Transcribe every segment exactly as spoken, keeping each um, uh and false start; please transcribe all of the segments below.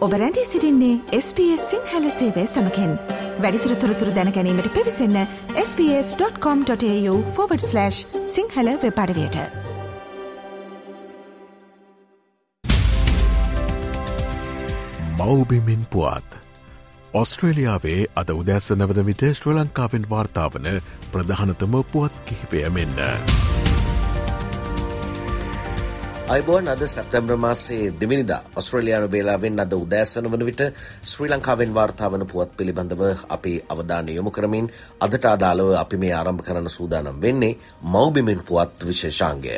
ඔබ රැඳී සිටින්නේ එස් බී එස් සිංහල සේවය සමගින්. වැඩිදුර තොරතුරු දැන ගැනීමට පිවිසන්න S B S dot com dot AU forward slash Sinhala web අඩවියට. මව්බිමින් පුවත්. ඔස්ට්‍රේලියාවේ අද උදැසන වන විට ශ්‍රී ලංකාවෙන් වාර්තා වන ප්‍රධානතම පුවත් කිහිපය මෙන්න. අයිබෝන් අද සැප්තැම්බර් මාසයේ දෙවනිදා ඔස්ට්‍රේලියානු වේලාවෙන් අද උදෑසන වන විට ශ්‍රී ලංකාවෙන් වාර්තා වන පුවත් පිළිබඳව අපි අවධානය යොමු කරමින් අදට අදාළව අපි මේ ආරම්භ කරන්න සූදානම් වෙන්නේ මව්බිමින් පුවත් විශේෂාංගය.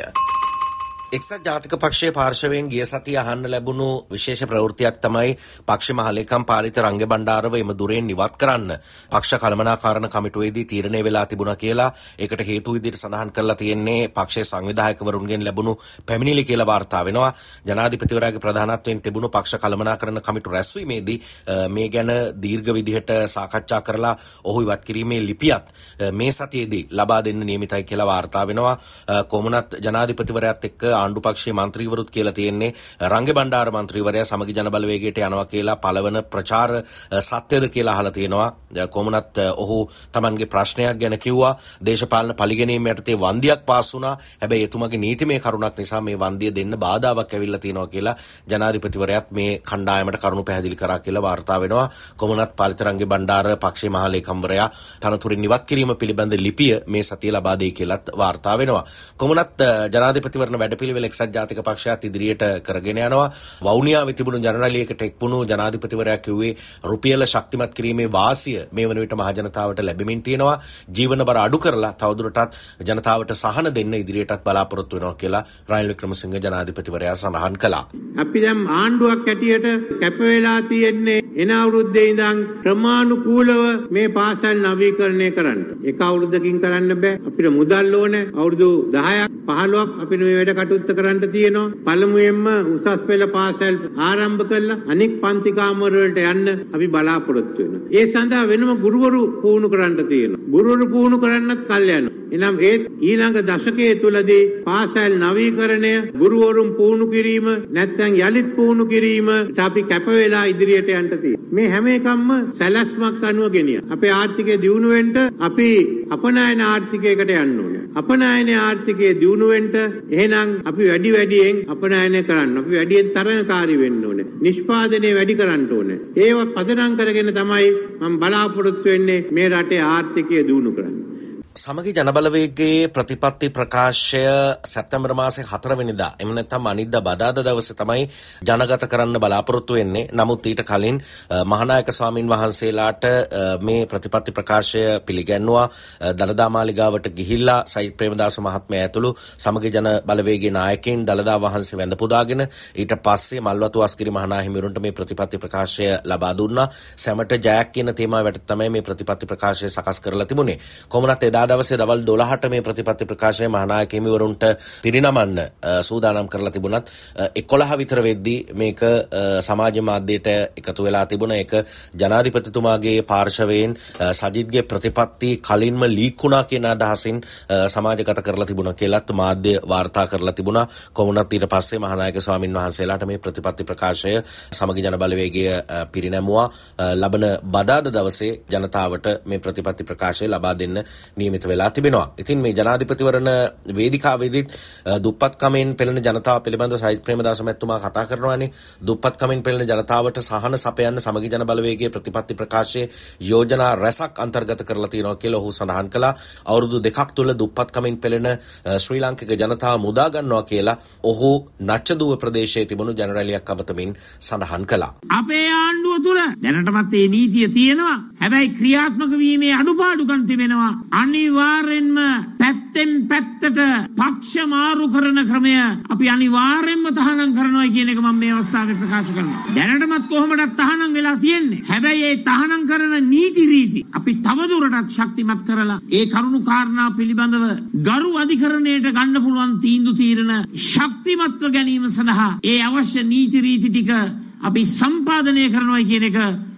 එක්සත් ජාතික පක්ෂයේ පාර්ශවයෙන් ගිය සතිය අහන්න ලැබුණු විශේෂ ප්‍රවෘත්තියක් තමයි පක්ෂ මහලේකම් පාලිත රංග බණ්ඩාරව එම දුරෙන් ඉවත් කරන්න පක්ෂ කළමනාකරණ කමිටුවේදී තීරණය වෙලා තිබුණා කියලා. ඒකට හේතු විදිහට සඳහන් කරලා තියෙන්නේ පක්ෂයේ සංවිධායකවරුන්ගෙන් ලැබුණු පැමිණිලි කියලා වාර්තා වෙනවා. ජනාධිපතිවරයාගේ ප්‍රධානත්වයෙන් තිබුණු පක්ෂ කළමනාකරණ කමිටු රැස්වීමේදී මේ ගැන දීර්ඝ විදිහට සාකච්ඡා කරලා ඔහු ඉවත් කිරීමේ ලිපියක් මේ සතියේදී ලබා දෙන්න නියමිතයි කියලා වාර්තා වෙනවා. කොමුණත් ජනාධිපතිවරයාත් එක්ක ආණ්ඩු පක්ෂයේ මන්ත්‍රීවරුත් කියලා තියෙන්නේ රංග බණ්ඩාර මන්ත්‍රීවරයා සමගි ජන බලවේගයට යනවා කියලා පළවන ප්‍රචාර සත්‍යද කියලා අහලා තියෙනවා. කොමුණත් ඔහු Tamanගේ ප්‍රශ්නයක් ගැන කිව්වා. දේශපාලන පරිගැනීම යටතේ වන්දියක් පාස් වුණා. හැබැයි එතුමාගේ නීතිමය කරුණක් නිසා මේ වන්දිය දෙන්න බාධාවක් ඇවිල්ලා තියෙනවා කියලා ජනාධිපතිවරයාත් මේ කණ්ඩායමට කරුණු පැහැදිලි කරා කියලා වාර්තා වෙනවා. කොමුණත් පාලිත රංග බණ්ඩාර පක්ෂයේ මහ ලේකම්වරයා තනතුරින් ඉවත් කිරීම පිළිබඳ ලිපිය මේ සතිය ලබා දෙයි කියලාත් වාර්තා වෙනවා. කොමුණත් ජනාධිපතිවරණ වැඩ පිළිවෙල එක්සත් ජාතික පක්ෂයත් ඉදිරියට කරගෙන යනවා. වවුනියාවේ තිබුණු ජනරාලියකට එක්වුණු ජනාධිපතිවරයා කිව්වේ රුපියල ශක්තිමත් කිරීමේ වාසිය මේ වන විට මහ ජනතාවට ලැබෙමින් තියෙනවා. ජීවන බර අඩු කරලා තවදුරටත් ජනතාවට සහන දෙන්න ඉදිරියටත් බලාපොරොත්තු වෙනවා කියලා රනිල් වික්‍රමසිංහ ජනාධිපතිවරයා සඳහන් කළා. අපි දැන් ආණ්ඩුවක් ඇටියට කැප වෙලා තියෙන්නේ එන අවුරුද්දේ ඉඳන් ක්‍රමානුකූලව මේ පාසල් නවීකරණය කරන්න. එක අවුරුද්දකින් කරන්න බෑ. අපිට මුදල් ඕනේ. අවුරුදු දහයක් පහළොවක් අපිට මේ වැඩ කටයුත්ත කරන්න තියෙනවා. පළමුවෙන්ම උසස් පෙළ පාසල් ආරම්භ කළා. අනෙක් පන්ති කාමර වලට යන්න අපි බලාපොරොත්තු වෙනවා. ඒ සඳහා වෙනම ගුරුවරු පුහුණු කරන්න තියෙනවා. ගුරුවරු පුහුණු කරන්නත් කල් යනවා. එනම් ඒ ඊළඟ දශකයේ තුලදී පාසල් නවීකරණය, ගුරුවරුන් පුහුණු කිරීම, නැත්නම් යලිත් පුහුණු කිරීම අපි කැප වෙලා ඉදිරියට යන්න තියෙනවා. මේ හැම එකක්ම සැලැස්මක් අනුව ගෙනියන. අපේ ආර්ථිකය දියුණු වෙන්න අපි අපනයන ආර්ථිකයකට යන්න ඕනේ. අපනයන ආර්ථිකයේ දියුණු වෙන්න එහෙනම් අපි වැඩි වැඩියෙන් අපනයනය කරන්න. අපි වැඩියෙන් තරඟකාරී වෙන්න ඕනේ. නිෂ්පාදනය වැඩි කරන්න ඕනේ. ඒව පදනම් කරගෙන තමයි මම බලාපොරොත්තු වෙන්නේ මේ රටේ ආර්ථිකය දියුණු කරන්න. සමගි ජනබලවේගයේ ප්‍රතිපත්ති ප්‍රකාශය සැප්තැම්බර් මාසේ හතර වෙනිදා එම නැත්නම් අනිද්දා බදාදා දවසේ තමයි ජනගත කරන්න බලාපොරොත්තු වෙන්නේ. නමුත් ඊට කලින් මහානායක ස්වාමින් වහන්සේලාට මේ ප්‍රතිපත්ති ප්‍රකාශය පිළිගැන්වුවා. දළදා මාලිගාවට ගිහිල්ලා සයිත් ප්‍රේමදාස මහත්මයා ඇතුළු සමගි ජන බලවේගයේ නායකයින් දළදා වහන්සේ වැඳ පුදාගෙන ඊට පස්සේ මල්වතු අස්ගිරි මහා හිමිවරුන්ට මේ ප්‍රතිපත්ති ප්‍රකාශය ලබා දුන්නා. සැමට ජයක් කියන තේමාවට තමයි මේ ප්‍රතිපත්ති ප්‍රකාශය සකස් කරලා තිබුණේ. කොමුණත් එදා දවසේ දවල් දොළහට මේ ප්‍රතිපත්ති ප්‍රකාශය මහානායක හිමිවරුන්ට පිරිනමන්න සූදානම් කරලා තිබුණත් එකොළහ විතර වෙද්දී මේක සමාජ මාධ්‍යයට එකතු වෙලා තිබුණා. ඒක ජනාධිපතිතුමාගේ පාර්ශවයෙන් සජිත්ගේ ප්‍රතිපත්ති කලින්ම ලීක් වුණා කියන අදහසින් සමාජගත කරලා තිබුණා කියලාත් මාධ්‍ය වාර්තා කරලා තිබුණා. කොමුණත් ඊට පස්සේ මහානායක ස්වාමින් වහන්සේලාට මේ ප්‍රතිපත්ති ප්‍රකාශය සමගි ජන බලවේගය පිරිනැමුවා. ලබන බදාදා දවසේ ජනතාවට මේ ප්‍රතිපත්ති ප්‍රකාශය ලබා දෙන්න නියමිත වෙලා තිබෙනවා. ඉතින් මේ ජනාධිපතිවරණ වේදිකාවේදී දුප්පත්කමෙන් පෙළෙන ජනතාව පිළිබඳව සයිත් ප්‍රේමදාස මැතිතුමා කතා කරනවානේ. දුප්පත්කමෙන් පෙළෙන ජනතාවට සහන සපයන්න සමගි ජන බලවේගයේ ප්‍රතිපත්ති ප්‍රකාශයේ යෝජනා රැසක් අන්තර්ගත කරලා තියෙනවා කියලා ඔහු සඳහන් කළා. අවුරුදු දෙකක් තුළ දුප්පත්කමෙන් පෙළෙන ශ්‍රී ලාංකික ජනතාව මුදා ගන්නවා කියලා ඔහු නච්චදුව ප්‍රදේශයේ තිබුණු ජනරැලියක් අවතමින් සඳහන් කළා. අපේ ආණ්ඩුව තුළ දැනටමත් මේ නීතිය තියෙනවා. හැබැයි ක්‍රියාත්මක වීමේ අඩුපාඩුකම් තිබෙනවා. අනිවාර්යෙන්ම පැත්තෙන් පැත්තට පක්ෂ මාරු කරන ක්‍රමය අපි අනිවාර්යෙන්ම තහනම් කරනවා කියන එක මම මේ අවස්ථාවේ ප්‍රකාශ කරනවා. දැනටමත් කොහොමදත් තහනම් වෙලා තියෙන්නේ. හැබැයි ඒ තහනම් කරන නීති රීති අපි තවදුරටත් ශක්තිමත් කරලා ඒ කරුණු කාරණා පිළිබඳව ගරු අධිකරණයට ගන්න පුළුවන් තීන්දුව తీරන ශක්තිමත්ව ගැනීම සඳහා ඒ අවශ්‍ය නීති රීති ටික අපි සම්පාදනය කරනවා කියන එක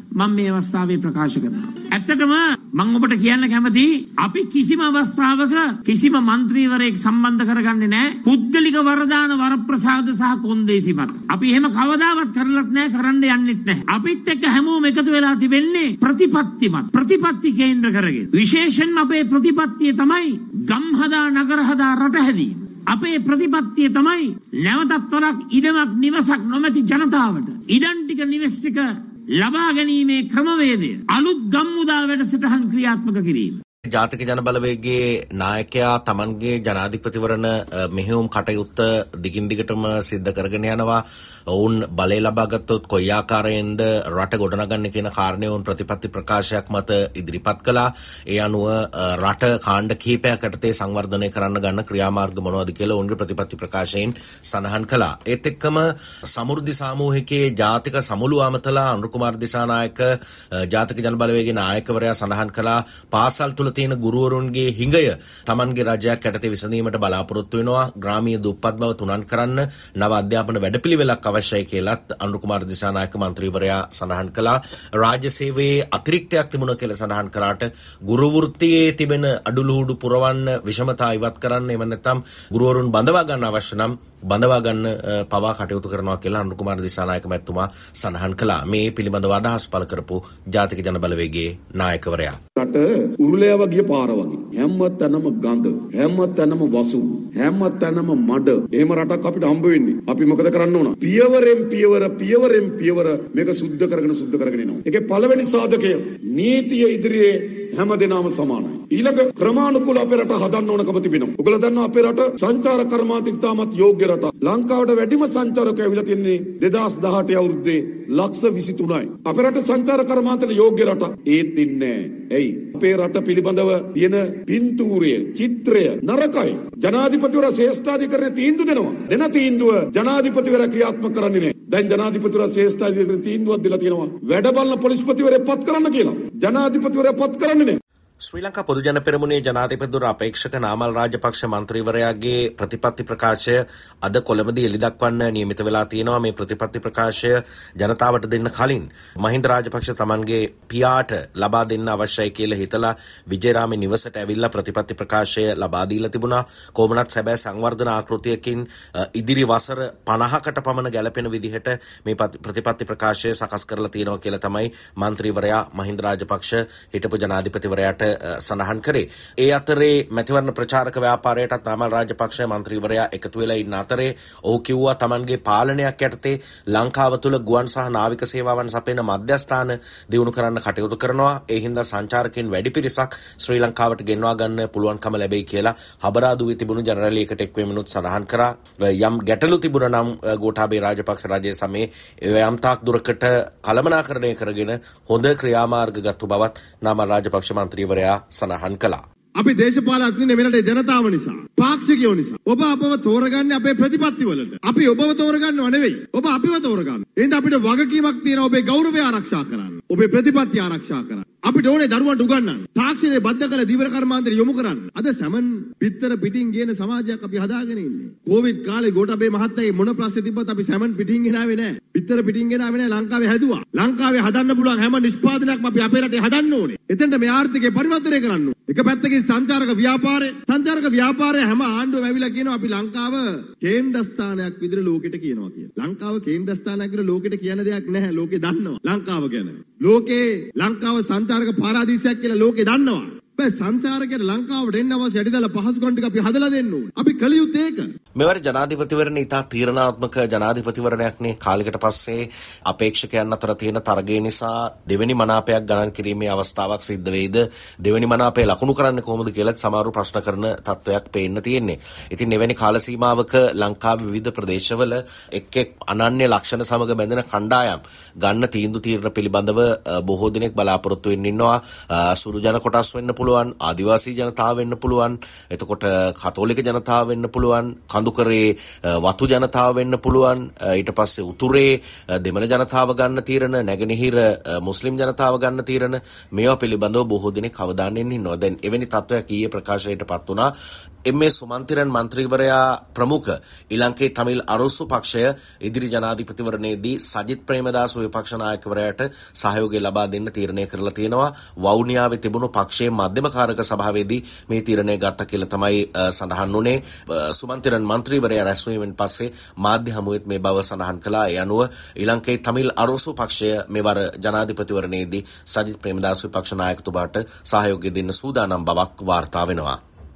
මම මේ අවස්ථාවේ ප්‍රකාශ කරනවා. ඇත්තටම මම ඔබට කියන්න කැමතියි අපි කිසිම අවස්ථාවක කිසිම മന്ത്രിවරයෙක් සම්බන්ධ කරගන්නේ නැහැ පුද්ගලික වරදාන වරප්‍රසාද සහ කොන්දේසි මත. අපි එහෙම කවදාවත් කරලත් නැහැ, කරන්න යන්නෙත් නැහැ. අපිත් එක්ක හැමෝම එකතු වෙලා තිබෙන්නේ ප්‍රතිපත්ති මත. ප්‍රතිපත්ති කේන්ද්‍ර කරගෙන. විශේෂයෙන්ම අපේ ප්‍රතිපත්තිය තමයි ගම් හදා නගර හදා රට හැදීම. අපේ ප්‍රතිපත්තිය තමයි නැවතත් වරක් ඉඩමක් නිවසක් නොමැති ජනතාවට ඉඩම් ටික නිවෙස් ටික ලබා ගැනීමේ ක්‍රමවේදය අලුත් ගම්මුදා වැඩසටහන් ක්‍රියාත්මක කිරීම. ජාතික ජන බලවේගයේ නායකයා තමන්ගේ ජනාධිපතිවරණ මෙහෙයුම් කටයුත්ත දිගින් දිගටම සිද්ධ කරගෙන යනවා. ඔවුන් බලය ලබා ගත්තොත් කොයි ආකාරයෙන්ද රට ගොඩනගන්නේ කියන කාරණේ ඔවුන් ප්‍රතිපත්ති ප්‍රකාශයක් මත ඉදිරිපත් කළා. ඒ අනුව රට කාණ්ඩ කිහිපයක් යටතේ සංවර්ධනය කරන්න ගන්න ක්‍රියාමාර්ග මොනවද කියලා ඔවුන්ගේ ප්‍රතිපත්ති ප්‍රකාශයෙන් සඳහන් කළා. ඒත් එක්කම සමෘද්ධි සාමූහිකයේ ජාතික සමුළු අමතලා අනුර කුමාර දිසානායක ජාතික ජන බලවේගයේ නායකවරයා සඳහන් කළා පාසල් තුල තියෙන ගුරුවරුන්ගේ හිඟය තමන්ගේ රජයක් යටතේ විසඳීමට බලාපොරොත්තු වෙනවා. ග්‍රාමීය දුප්පත් බව තුනන් කරන්න නව අධ්‍යාපන වැඩපිළිවෙලක් අවශ්‍යයි කියලාත් අනුර කුමාර දිසානායක මන්ත්‍රීවරයා සඳහන් කළා. රාජ්‍ය සේවයේ අතිරික්තයක් තිබුණා කියලා සඳහන් කරාට ගුරු වෘත්තියේ තිබෙන අඩුලුහුඩු පුරවන්න, විෂමතා ඉවත් කරන්න, එහෙම නැත්නම් ගුරුවරුන් බඳවා ගන්න අවශ්‍ය නම් බඳවා ගන්න පවා කටයුතු කරනවා කියලා අනුර කුමාර දිසානායක මැතිතුමා සඳහන් කළා. මේ පිළිබඳව අදහස් පළ කරපු ජාතික ජන බලවේගයේ නායකවරයා. රට උරුලේ වගේ පාර වගේ හැම තැනම ගඳ, හැම තැනම වසු, හැම තැනම මඩ. එහෙම රටක් අපිට හම්බ වෙන්නේ. අපි මොකද කරන්න ඕන? පියවරෙන් පියවර පියවරෙන් පියවර මේක සුද්ධ කරගෙන සුද්ධ කරගෙන යනවා. ඒකේ පළවෙනි සාධකය නීතිය ඉදිරියේ හැම දෙනාම සමානයි. ඊළඟ ක්‍රමානුකූල අපේ රට හදන්න ඕනකම තිබෙනවා. ඔයගොල්ලෝ දන්නවා අපේ රට සංචාර කර්මාන්තයට තාමත් යෝග්‍ය රට. ලංකාවට වැඩිම සංචාරකයෝ ඇවිල්ලා තින්නේ දෙදාස් දහඅට අවුරුද්දේ ලක්ෂ විසිතුනයි. අපේ රට සංචාර කර්මාන්තයට යෝග්‍ය රට. ඒත් ඉන්නේ ඇයි? අපේ රට පිළිබඳව තියෙන පින්තූරය, චිත්‍රය නරකයි. ජනාධිපතිවරයා ශ්‍රේෂ්ඨාධිකරණයේ තීන්දුව දෙනවා. දෙන තීන්දුව ජනාධිපතිවරයා ක්‍රියාත්මක කරන්නේ නැහැ. දැන් ජනාධිපතිවරයා ශ්‍රේෂ්ඨාධිකරණයේ තීන්දුවක් දීලා තියෙනවා. වැඩ බලන පොලිස්පතිවරයා පත් කරන්න කියලා. ජනාධිපතිවරයා පත් කරන්නේ නැහැ. ශ්‍රී ලංකා පොදු ජන පෙරමුණේ ජනාධිපතිවරු අපේක්ෂක නාමල් රාජපක්ෂ මන්ත්‍රීවරයාගේ ප්‍රතිපත්ති ප්‍රකාශය අද කොළඹදී එළි දක්වන්න නියමිත වෙලා තියෙනවා. මේ ප්‍රතිපත්ති ප්‍රකාශය ජනතාවට දෙන්න කලින් මහින්ද රාජපක්ෂ තමන්ගේ පියාට ලබා දෙන්න අවශ්‍යයි කියලා හිතලා විජේරාමේ නිවසට ඇවිල්ලා ප්‍රතිපත්ති ප්‍රකාශය ලබා දීලා තිබුණා. කොහොමනත් සැබෑ සංවර්ධන ආකෘතියකින් ඉදිරි වසර පනහකට පමණ ගැලපෙන විදිහට මේ ප්‍රතිපත්ති ප්‍රකාශය සකස් කරලා තියෙනවා කියලා තමයි මන්ත්‍රීවරයා මහින්ද රාජපක්ෂ හිටපු ජනාධිපතිවරයාට සඳහන් කරේ. ඒ අතරේ මැතිවරණ ප්‍රචාරක ව්‍යාපාරයටත් නාමල් රාජපක්ෂ මන්ත්‍රීවරයා එකතු වෙලා ඉන්න අතරේ ඔහු කිව්වා තමන්ගේ පාලනයක් යටතේ ලංකාව තුළ ගුවන් සහ නාවික සේවාවන් සපයන මධ්‍යස්ථාන දියුණු කරන්න කටයුතු කරනවා. ඒ හින්දා සංචාරකයන් වැඩි පිරිසක් ශ්‍රී ලංකාවට ගෙන්වා ගන්න පුළුවන්කම ලැබෙයි කියලා හබරාදුවේ තිබුණු ජනරැලියකට එක් වෙමිනුත් සඳහන් කරා. යම් ගැටලු තිබුණා නම් ගෝඨාභය රාජපක්ෂ රජයේ සමයේ යම් තාක් දුරකට කළමනාකරණය කරගෙන හොඳ ක්‍රියාමාර්ග ගත්තු බවත් නාමල් රාජපක්ෂ මන්ත්‍රීවරයා සඳහන් කළා. අපි දේශපාලඥයෝ මේ රටේ ජනතාව නිසා, පාක්ෂිකයෝ නිසා ඔබ අපව තෝරගන්නේ අපේ ප්‍රතිපත්ති වලට. අපි ඔබව තෝරගන්නව නෙවෙයි. ඔබ අපිව තෝරගන්න. එහෙනම් අපිට වගකීමක් තියෙනවා ඔබේ ගෞරවය ආරක්ෂා කරන්න. ඔබේ ප්‍රතිපත්ති ආරක්ෂා කරන්න. අපිට ඕනේ දරුවන්ට උගන්වන්න. තාක්ෂණයේ බද්ධ කළ දීවර කර්මාන්තයට යොමු කරන්න. අද සමන් පිටතර පිටින් ගේන සමාජයක් අපි හදාගෙන ඉන්නේ. කොවිඩ් කාලේ ගෝඨාභය මහත්තයාගේ මොන ප්‍රශ්නේ තිබ්බත් අපි සමන් පිටින් ගෙනාවේ නැහැ. පිටතර පිටින් ගෙනාවේ නැහැ. ලංකාවේ හැදුවා. ලංකාවේ හදන්න පුළුවන් හැම නිෂ්පාදනයක්ම අපි අපේ රටේ හදන්න ඕනේ. එතෙන්ට මේ ආර්ථිකය පරිවර්තනය කරන්න ඕනේ. එක පැත්තකින් සංචාරක ව්‍යාපාරය සංචාරක ව්‍යාපාරය හැම ආණ්ඩුවම ඇවිල්ලා කියනවා අපි ලංකාව කේන්ද්‍රස්ථානයක් විදිහට ලෝකෙට කියනවා කියලා. ලංකාව කේන්ද්‍රස්ථානයක් විදිහට ලෝකෙට කියන දෙයක් නැහැ. ලෝකෙ දන්නවා ලංකාව ගැන. ලෝකේ ලංකාව සංචාරක පාරාදීසයක් කියලා ලෝකෙ දන්නවා. බෑ සංචාරකයන්ට ලංකාවට එන්න අවශ්‍ය යටිදල පහසුකම් ටික අපි හදලා දෙන්න ඕනේ. අපි කළ යුත්තේ ඒක. මෙවර ජනාධිපතිවරණේ ඉතා තීරණාත්මක ජනාධිපතිවරණයක්නේ. කාලයකට පස්සේ අපේක්ෂකයන් අතර තියෙන තරගය නිසා දෙවෙනි මනාපයක් ගණන් කිරීමේ අවස්ථාවක් සිද්ධ වෙයිද, දෙවෙනි මනාපය ලකුණු කරන්නේ කොහොමද කියලා සමහරව ප්‍රශ්න කරන තත්වයක් පේන්න තියෙන්නේ. ඉතින් එවැනි කාල සීමාවක ලංකාවේ විවිධ ප්‍රදේශවල එක් එක් අනන්‍ය ලක්ෂණ සමග බැඳෙන කණ්ඩායම් ගන්න තීන්දුව තීරණ පිළිබඳව බොහෝ දිනක් බලාපොරොත්තු වෙන්න ඉන්නවා. සුළු ජන කොටස් වෙන්න පුළුවන්, ආදිවාසී ජනතාව වෙන්න පුළුවන්, එතකොට කතෝලික ජනතාව වෙන්න පුළුවන්, කඳුකරේ වතු ජනතාව වෙන්න පුළුවන්. ඊට පස්සේ උතුරේ දෙමළ ජනතාව ගන්න තීරණ, නැගෙනහිර මුස්ලිම් ජනතාව ගන්න තීරණ, මේවා පිළිබඳව බොහෝ දිනෙක අවධානයෙන් ඉන්නවා. දැන් එවැනි තත්ත්වයක් ඊයේ ප්‍රකාශයටපත් වුණා. එම් ඒ සුමන්තිරන් මන්ත්‍රීවරයා ප්‍රමුඛ ශ්‍රී ලංකේ තමිල් අරසු පක්ෂය ඉදිරි ජනාධිපතිවරණයේදී සජිත් ප්‍රේමදාස විපක්ෂ නායකවරයාට සහයෝගය ලබා දෙන්න තීරණය කරලා තියෙනවා. වවුනියාවේ තිබුණු පක්ෂයේ මධ්‍යම කාරක සභාවේදී මේ තීරණය ගත්තා කියලා තමයි සඳහන් වුණේ. සුමන්තිරන් මන්ත්‍රීවරයා රැස්වීමෙන් පස්සේ මාධ්‍ය හමුවෙත් මේ බව සඳහන් කළා. ඒ අනුව ශ්‍රී ලංකේ තමිල් අරසු පක්ෂය මෙවර ජනාධිපතිවරණයේදී සජිත් ප්‍රේමදාස විපක්ෂ නායකතුමාට සහයෝගය දෙන්න සූදානම් බවක් වාර්තා වෙනවා.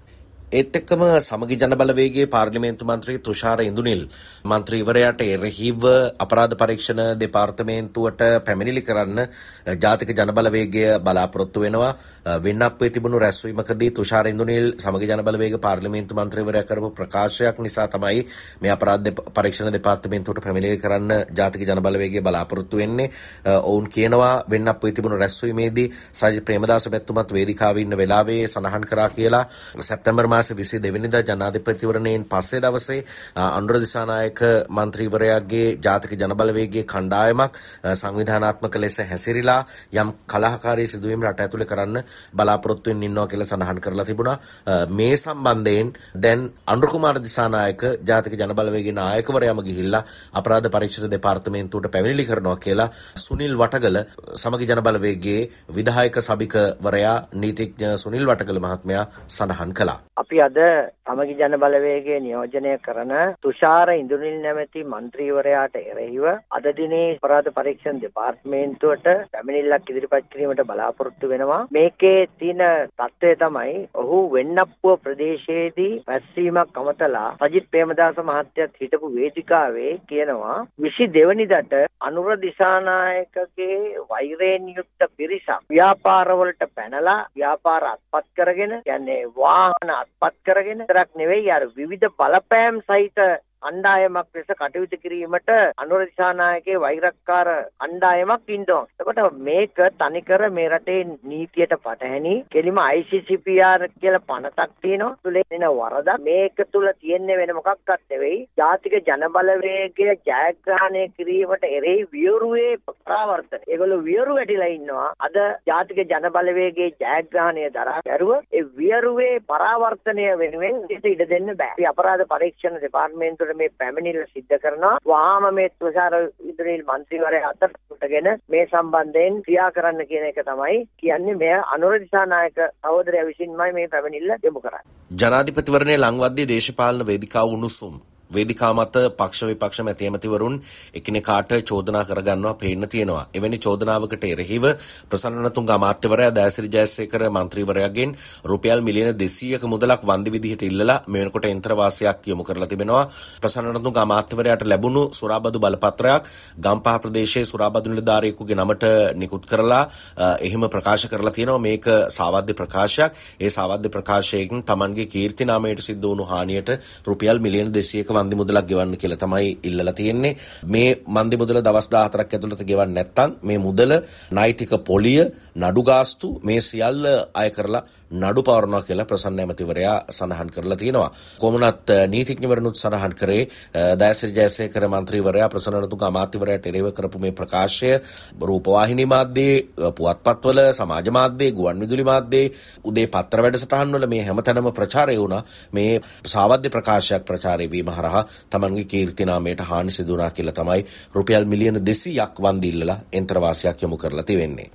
ඒත් එක්කම සමගි ජනබලවේගයේ පාර්ලිමේන්තු මන්ත්‍රී තුෂාර ඉන්දුනිල් මන්ත්‍රීවරයාට එරෙහිව අපරාධ පරීක්ෂණ දෙපාර්තමේන්තුවට පැමිණිලි කරන්න ජාතික ජනබලවේගය බලාපොරොත්තු වෙනවා. වෙන්නප්පේ තිබුණු රැස්වීමකදී තුෂාර ඉන්දුනිල් සමගි ජනබලවේග පාර්ලිමේන්තු මන්ත්‍රීවරයා කරපු ප්‍රකාශයක් නිසා තමයි මේ අපරාධ පරීක්ෂණ දෙපාර්තමේන්තුවට පැමිණිලි කරන්න ජාතික ජනබලවේගය බලාපොරොත්තු වෙන්නේ. ඔවුන් කියනවා වෙන්නප්පේ තිබුණු රැස්වීමේදී සජිත් ප්‍රේමදාස මැතිතුමත් වේදිකාවේ ඉන්න වෙලාවේ සඳහන් කරා කියලා. සැප්තැම්බර් මාසේ විසි දෙවැනිදා ජනාධිපතිවරණයෙන් පස්සේ දවසේ අනුර දිසානායක මන්ත්‍රීවරයාගේ ජාතික ජනබලවේගයේ කණ්ඩායමක් සංවිධානාත්මක ලෙස හැසිරීලා යම් කලහකාරී සිදුවීම් රට ඇතුලේ කරන්න බලාපොරොත්තු වෙන්න ඉන්නවා කියලා සඳහන් කරලා තිබුණා. මේ සම්බන්ධයෙන් දැන් අනුර කුමාර දිසානායක ජාතික ජනබලවේගයේ නායකවරයාම ගිහිල්ලා අපරාධ පරීක්ෂණ දෙපාර්තමේන්තුවට පැමිණිලි කරනවා කියලා සුනිල් වටගල සමගි ජනබලවේගයේ විධායක සභිකවරයා නීතිඥ සුනිල් වටගල මහත්මයා සඳහන් කළා. අපි අද සමගි ජන බලවේගයේ නියෝජනය කරන තුෂාර ඉන්දුනිල් නැමැති මන්ත්‍රීවරයාට එරෙහිව අද දිනේ අපරාධ පරීක්ෂණ දෙපාර්තමේන්තුවට පැමිණිල්ලක් ඉදිරිපත් කිරීමට බලාපොරොත්තු වෙනවා. මේකේ තියෙන තත්ත්වය තමයි ඔහු වෙන්නප්පුව ප්‍රදේශයේදී රැස්වීමක් අමතලා සජිත් ප්‍රේමදාස මහත්තයත් හිටපු වේදිකාවේ කියනවා විසි දෙවැනිදාට අනුර දිසානායකගේ වෛරයෙන් යුක්ත පිරිසක් ව්‍යාපාරවලට පැනලා ව්‍යාපාර අත්පත් කරගෙන කියන්නේ වාහන අත්පත් කරගෙන තරක් නෙවෙයි අර විවිධ බලපෑම් සහිත අණ්ඩායමක් ලෙස කටයුතු කිරීමට අනුර දිසානායකගේ වෛරක්කාර අණ්ඩායමක් ඉන්නවා. එතකොට මේක තනිකර මේ රටේ නීතියට පටහැනි කෙලිම ආයි සී සී පී ආර් කියලා පනතක් තියෙනවා. තුලේ එන වරද මේක තුල තියෙන්නේ වෙන මොකක්වත් නෙවෙයි. ජාතික ජනබලවේගය ජයග්‍රහණය කිරීමට එරෙහි වියරුවේ පරාවර්තන. ඒගොල්ලෝ වියරු වැටිලා ඉන්නවා. අද ජාතික ජනබලවේගයේ ජයග්‍රහණය දරා ගැරුව ඒ වියරුවේ පරාවර්තනය වෙනුවෙන් ඉඩ දෙන්න බෑ. අපි අපරාධ පරීක්ෂණ දෙපාර්තමේන්තුවේ මේ පැමිණිල්ල සිද්ධ කරනවා. වහාම මේ තුෂාර ඉන්දුනිල් මන්ත්‍රීවරයා අතරටගෙන මේ සම්බන්ධයෙන් ක්‍රියා කරන්න කියන එක තමයි කියන්නේ. මෙය අනුර දිසානායක සහෝදරයා විසින්මයි මේ පැමිණිල්ල යොමු කරන්නේ. ජනාධිපතිවරණයේ ලංවද්දී දේශපාලන වේදිකාව උණුසුම් වේදිකා මත පක්ෂ විපක්ෂ මැති ඇමතිවරුන් එකිනෙකාට චෝදනා කරගන්නවා පේන්න තියෙනවා. එවැනි චෝදනාවකට එරෙහිව ප්‍රසන්නතුංග අමාත්‍යවරයා දෑසිරි ජයසේකර මන්ත්‍රීවරයාගෙන් රුපියල් මිලියන දෙසීයක මුදලක් වන්දි විදිහට ඉල්ලලා මේ වෙනකොට යන්ත්‍ර වාසියක් යොමු කරලා තිබෙනවා. ප්‍රසන්නතුංග අමාත්‍යවරයාට ලැබුණු සුරාබදු බලපත්‍රයක් ගම්පහ ප්‍රදේශයේ සුරාබදු නිලධාරියෙකුගේ නමට නිකුත් කරලා එහෙම ප්‍රකාශ කරලා තියෙනවා. මේක සාවද්‍ය ප්‍රකාශයක්. ඒ සාවද්‍ය ප්‍රකාශයෙන් Tamanගේ කීර්ති නාමයට සිද්ධ වුණු හානියට රුපියල් මිලියන දෙසීයක මන්දි මුදලක් ගෙවන්න කියලා තමයි ඉල්ලලා තියෙන්නේ. මේ මන්දි මුදල දවස් දාහතරක් ඇතුළත ගෙවන්න නැත්නම් මේ මුදල නෛතික පොලිය නඩු ගාස්තු මේ සියල්ල අය කරලා නඩු පවරනවා කියලා ප්‍රසන්න ඇමතිවරයා සඳහන් කරලා තියෙනවා. කොමුණත් නීතිඥවරුනුත් සඳහන් කරේ දෑසිරි ජයසේකර මන්ත්‍රීවරයා ප්‍රසන්නතුංග අමාත්‍යවරයාට එරෙහිව කරපු මේ ප්‍රකාශය රූපවාහිනී මාධ්‍යයේ පුවත්පත්වල සමාජ මාධ්‍යයේ ගුවන් විදුලි මාධ්‍යයේ උදේ පත්‍ර වැඩසටහන් වල මේ හැමතැනම ප්‍රචාරය වුණා. මේ සාවද්‍ය ප්‍රකාශයක් ප්‍රචාරය වීම හරහා තමන්ගේ කීර්ති නාමයට හානි සිදු වුණා කියලා තමයි රුපියල් මිලියන දෙසීයක් වන්දි ඉල්ලලා යන්ත්‍ර වාසියක් යොමු කරලා තියෙන්නේ.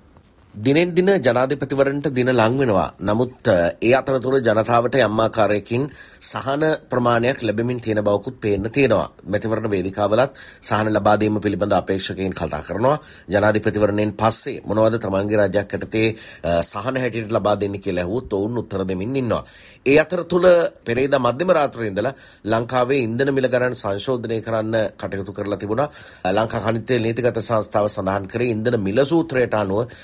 දිනෙන් දින ජනාධිපතිවරණට දින ලං වෙනවා. නමුත් ඒ අතරතුර ජනතාවට යම් ආකාරයකින් සහන ප්‍රමාණයක් ලැබෙමින් තියෙන බවකුත් පේන්න තියෙනවා. මැතිවරණ වේදිකාවලත් සහන ලබා දීම පිළිබඳ අපේක්ෂකයන් කතා කරනවා. ජනාධිපතිවරණයෙන් පස්සේ මොනවද තමන්ගේ රාජ්‍යයක් යටතේ සහන හැටියට ලබා දෙන්නේ කියලා ඇහුවොත් ඔවුන් උත්තර දෙමින් ඉන්නවා. ඒ අතරතුර පෙරේදා මධ්‍යම රාත්‍රියේ ඉඳලා ලංකාවේ ඉන්ධන මිල ගණන් සංශෝධනය කරන්න කටයුතු කරලා තිබුණා. ලංකා ඛනිජ තෙල් නීතිගත සංස්ථාව සඳහන් කරේ ඉන්ධන මිල සූත්‍රයට අනුව ඉන්ධන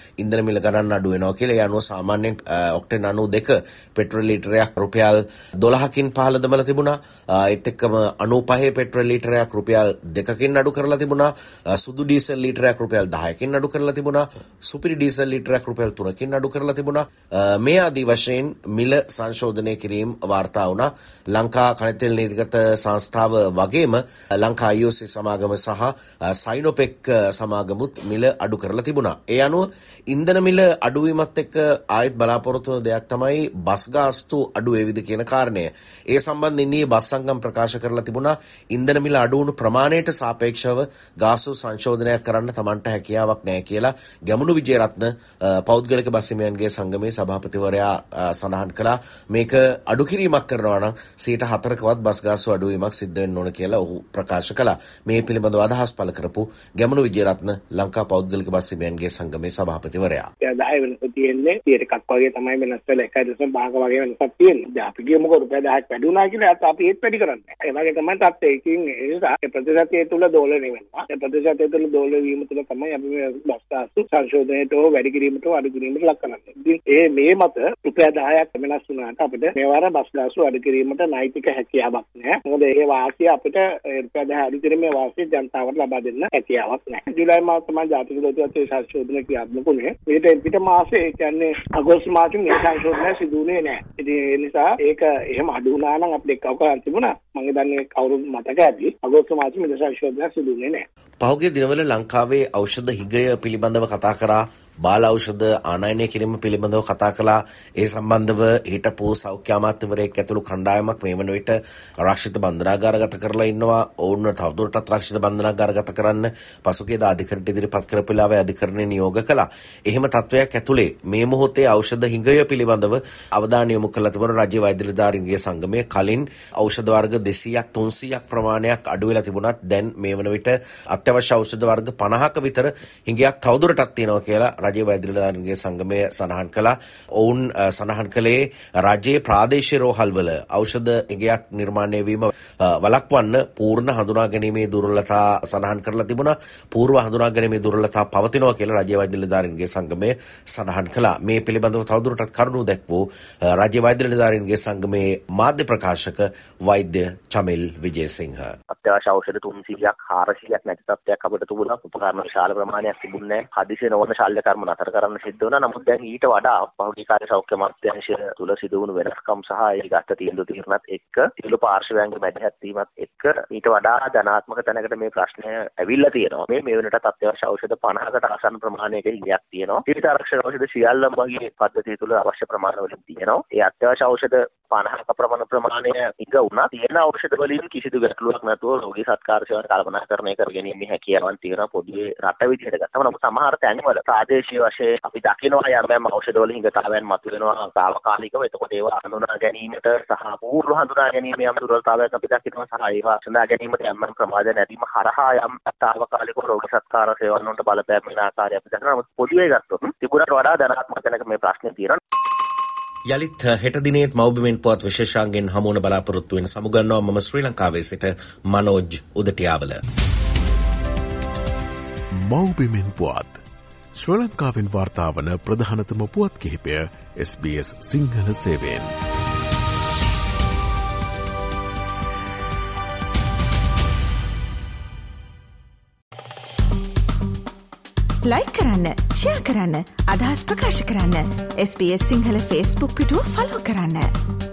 ඉන්ධන මිල ගණන් අඩු වෙනවා කියලා. ඒ අනුව සාමාන්‍යයෙන් ඔක්ටේන් නව්වය දෙක පෙට්‍රල් ලීටරයක් රුපියල් දොළහකින් පහළ දමලා තිබුණා. ඒත් එක්කම අනූපහේ පෙට්‍රල් ලීටරයක් රුපියල් දෙකකින් අඩු කරලා තිබුණා. සුදු ඩීසල් ලීටරයක් රුපියල් දහයකින් අඩු කරලා තිබුණා. සුපිරි ඩීසල් ලීටරයක් රුපියල් තුනකින් අඩු කරලා තිබුණා. මේ ආදී වශයෙන් මිල සංශෝධනය කිරීම වාර්තා වුණා. ලංකා කනිතෙල් නීතිගත සංස්ථාව වගේම ලංකා I O C සමාගම සහ සයිනෝපෙක් සමාගමුත් මිල අඩු කරලා තිබුණා. ඒ අනුව ඉන්ධන මිල අඩුවීමත් එක්ක ආයෙත් බලාපොරොත්තු වන දෙයක් තමයි බස් ගාස්තු අඩු වේවිද කියන කාරණය. ඒ සම්බන්ධයෙන් ඊයේ බස් සංගම් ප්‍රකාශ කරලා තිබුණා ඉන්ධන මිල අඩු වුණු ප්‍රමාණයට සාපේක්ෂව ගාස්තු සංශෝධනයක් කරන්න Tamanට හැකියාවක් නැහැ කියලා ගැමුණු විජේරත්න පෞද්ගලික බස් හිමියන්ගේ සංගමේ සභාපතිවරයා සඳහන් කළා. මේක අඩු කිරීමක් කරනවා නම් සියයට හතරකවත් බස් ගාස්තු අඩුවීමක් සිද්ධ වෙන්න ඕන කියලා ඔහු ප්‍රකාශ කළා. මේ පිළිබඳව අදහස් පළ කරපු ගැමුණු විජේරත්න ලංකා පෞද්ගලික බස් හිමියන්ගේ සංගමේ සභාපතිවරයා. දහය වෙනස තියෙන්නේ සියයට එකක් වගේ තමයි වෙනස් වෙලා එකයි දශම පහක වගේ වෙනසක් තියෙන්නේ. දැන් අපි කියමුකෝ රුපියල් දහයක් වැඩි වුණා කියලා අපි ඒත් වැඩි කරන්නේ. ඒ වගේ තමයි තත්ත්වයකින් ඒ නිසා ඒ ප්‍රතිශතය තුළ දෝලනය වෙනවා. ඒ ප්‍රතිශතය තුළ දෝලනය වීම තුළ තමයි අපි මේ බස් ගාස්තු සංශෝධනයට වැඩි කිරීමට අඩු කිරීමට ලක් කරන්නේ. ඉතින් ඒ මේ මත රුපියල් දහයක් වෙනස් වුණාට අපිට මේ වාර බස් ගාස්තු අඩු කිරීමට නෛතික හැකියාවක් නැහැ. මොකද ඒ වාසිය අපිට රුපියල් දහය අඩු කිරීමේ වාසිය ජනතාවට ලබා දෙන්න හැකියාවක් නැහැ. ජූලයි මාස තමයි ජාතික ලෝකයේ සංශෝධන ක්‍රියාත්මක වුණේ. ඊට පිට මාසේ ඒ කියන්නේ අගෝස්තු මාසෙ මේ සංශෝධනය සිදු වුණේ නැහැ. ඉතින් ඒ නිසා ඒක එහෙම අඩු වුණා නම් අපිට එක්කව කරන් තිබුණා. මම දන්නේ කවුරුත් මතක ඇති. අගෝස්තු මාසෙ මේ සංශෝධනය සිදු වුණේ නැහැ. පහුගිය දිනවල ලංකාවේ ඖෂධ හිගය පිළිබඳව කතා කරා. බාල ඖෂධ ආනයනය කිරීම පිළිබඳව කතා කළා. ඒ සම්බන්ධව හිටපු සෞඛ්‍ය අමාත්‍යවරයෙක් ඇතුළු කණ්ඩායමක් මේ වන විට ආරක්ෂිත බන්ධනාගාරගත කරලා ඉන්නවා. ඔවුන් තවදුරටත් ආරක්ෂිත බන්ධනාගාරගත කරන්න පසුගියදා අධිකරණයට ඉදිරිපත් කරපු වෙලාවේ අධිකරණය නියෝග කළා. එහෙම තත්වයක් ඇතුලේ මේ මොහොතේ ඖෂධ හිගය පිළිබඳව අවධානය යොමු කළ තිබුණ රාජ්‍ය වෛද්‍ය නිලධාරීන්ගේ සංගමය කලින් ඖෂධ වර්ග දෙසීයක් තුන්සීයක් ප්‍රමාණයක් අඩු වෙලා තිබුණත් දැන් මේ වන විට අත්‍යවශ්‍ය ඖෂධ වර්ග පනහක විතර හිගයක් තවදුරටත් තියෙනවා කියලා රාජ්‍ය වෛද්‍ය නිලධාරීන්ගේ සංගමය සඳහන් කළා. ඔවුන් සඳහන් කළේ රාජ්‍යයේ ප්‍රාදේශීය රෝහල්වල ඖෂධ හිගයක් නිර්මාණය වීම වළක්වන්න පූර්ණ හඳුනා ගැනීමේ දුර්වලතා සඳහන් කරලා තිබුණා. පූර්ව හඳුනා ගැනීමේ දුර්වලතා පවතිනවා කියලා රාජ්‍ය වෛද්‍ය නිලධාරීන්ගේ සංගමය සඳහන් කළා. මේ පිළිබඳව තවදුරටත් කරුණු දැක්වූ රාජ්‍ය වෛද්‍ය නිලධාරීන්ගේ සංගමේ මාධ්‍ය ප්‍රකාශක වෛද්‍ය චමිල් විජේසිංහ. අත්‍යවශ්‍ය ඖෂධ තුන්සීයක් හාරසීයක් නැති තත්ත්වයක් අපිට තිබුණා. උපකරණ විශාල ප්‍රමාණයක් තිබුණේ නැහැ. හදිසියේ නොවන ශල්‍ය කර්ම නතර කරන්න සිද්ධ වුණා. නමුත් දැන් ඊට වඩා පහුගිය කාලේ සෞඛ්‍ය අමාත්‍යාංශය තුල සිදු වුණු වෙනස්කම් සහ ඒ ගත තීන්දුව తీරනත් එක්ක සියලු පාර්ශවයන්ගේ මැදිහත් වීමත් එක්ක ඊට වඩා ධනාත්මක තැනකට මේ ප්‍රශ්නය ඇවිල්ලා තියෙනවා. මේ මේ වෙනටත් අත්‍යවශ්‍ය ඖෂධ පනහකට ආසන්න ප්‍රමාණයක ඉලක්කයක් තියෙනවා. ජීවිත ආරක්ෂක ඖෂධ සියල්ලම වගේ පද්ධතිය තුල අවශ්‍ය ප්‍රමාණ වලින් තියෙනවා. ඒ අත්‍යවශ්‍ය ඖෂධ පනහක ප්‍රමාණ ප්‍රමාණය ඉඟ වුණා. තියෙන ඖෂධ වලින් කිසිදු ගැටලුවක් නැතුව රෝගී සත්කාර සේවා කල්පනාකරණය කරගැනීමේ හැකියාවන් තියෙනවා පොදුවේ රට විදිහට ගත්තම. නමුත් සමහර තැන්වල ප්‍රාදේශීය වශයෙන් අපි දකිනවා යම් යම් ඖෂධ වල හිඟතාවයන් මතුවෙනවා తాවකාලිකව. එතකොට ඒවා හඳුනා ගැනීමට සහ පූර්ව හඳුනා ගැනීමේ යම් දුර්වලතාවයක් අපි දකිනවා. සහ ඒවා හඳුනා ගැනීමට යම් යම් ප්‍රමාද නැතිවීම හරහා යම් తాවකාලික රෝගී සත්කාර සේවාවන් වලට බලපෑම් වෙන ආකාරය අපි දකිනවා. නමුත් පොදුවේ ගත්තොත් තිබුණට වඩා ධනාත්මක තැනක මේ ප්‍රශ්නේ තියෙනවා. යලිත් හෙට දිනේත් මව්බිමෙන් පුවත් විශේෂාංගෙන් හමුවන බලාපොරොත්තු වෙන සමුගන්නවා. මම ශ්‍රී ලංකාවේ සිට මනෝජ් උදටියාවල. මව්බිමෙන් පුවත් ශ්‍රී ලංකාවෙන් වාර්තාවන ප්‍රධානතම පුවත් කිහිපය S B S සිංහල සේවයෙන්. ලයික් කරන්න, ෂෙයා කරන්න, අදහස් ප්‍රකාශ කරන්න. S B S Sinhala Facebook පිටුව ෆලෝ කරන්න.